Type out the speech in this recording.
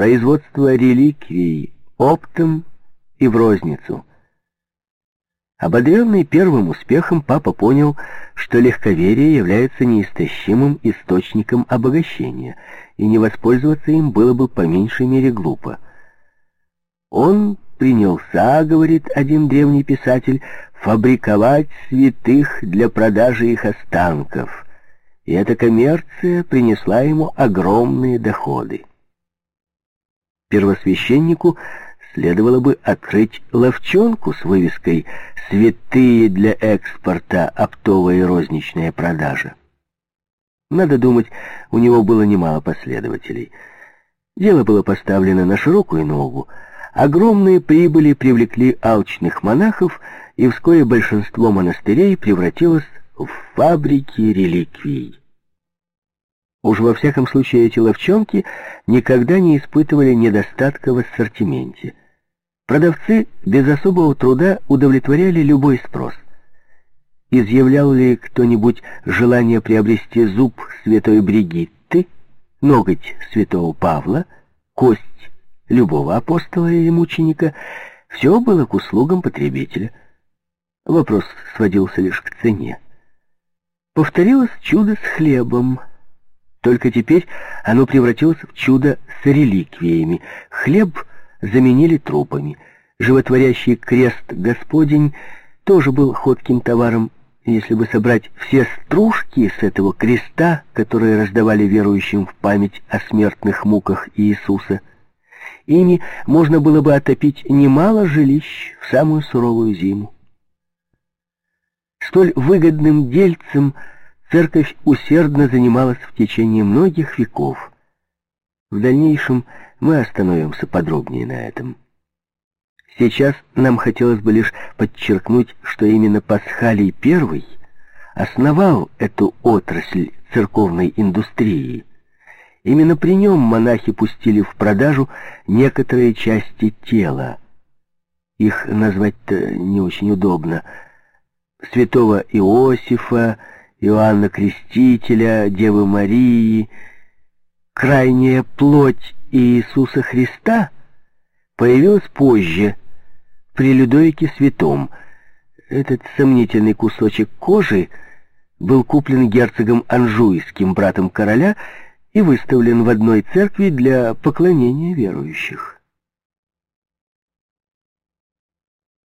производство реликвий оптом и в розницу. Ободренный первым успехом, папа понял, что легковерие является неистощимым источником обогащения, и не воспользоваться им было бы по меньшей мере глупо. Он принялся, говорит один древний писатель, фабриковать святых для продажи их останков, и эта коммерция принесла ему огромные доходы. Первосвященнику следовало бы открыть лавчонку с вывеской «Святые для экспорта, оптовая и розничная продажа». Надо думать, у него было немало последователей. Дело было поставлено на широкую ногу. Огромные прибыли привлекли алчных монахов, и вскоре большинство монастырей превратилось в фабрики реликвий. Уж во всяком случае эти лавчонки никогда не испытывали недостатка в ассортименте. Продавцы без особого труда удовлетворяли любой спрос. Изъявлял ли кто-нибудь желание приобрести зуб святой Бригитты, ноготь святого Павла, кость любого апостола или мученика, все было к услугам потребителя. Вопрос сводился лишь к цене. Повторилось чудо с хлебом. Только теперь оно превратилось в чудо с реликвиями. Хлеб заменили трупами. Животворящий крест Господень тоже был ходким товаром. Если бы собрать все стружки с этого креста, которые раздавали верующим в память о смертных муках Иисуса, ими можно было бы отопить немало жилищ в самую суровую зиму. Столь выгодным дельцем церковь усердно занималась в течение многих веков. В дальнейшем мы остановимся подробнее на этом. Сейчас нам хотелось бы лишь подчеркнуть, что именно Пасхалий I основал эту отрасль церковной индустрии. Именно при нем монахи пустили в продажу некоторые части тела. Их назвать-то не очень удобно. Святого Иосифа, Иоанна Крестителя, Девы Марии. Крайняя плоть Иисуса Христа появилась позже, при Людовике Святом. Этот сомнительный кусочек кожи был куплен герцогом Анжуйским, братом короля, и выставлен в одной церкви для поклонения верующих.